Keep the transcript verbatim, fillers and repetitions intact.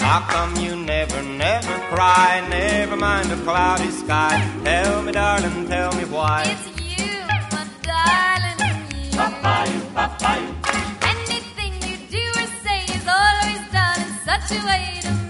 How come you never, never cry? Never mind a cloudy sky. Tell me, darling, tell me why. It's you, my darling, you. Papa-you, Papa-you. Anything you do or say is always done in such a way to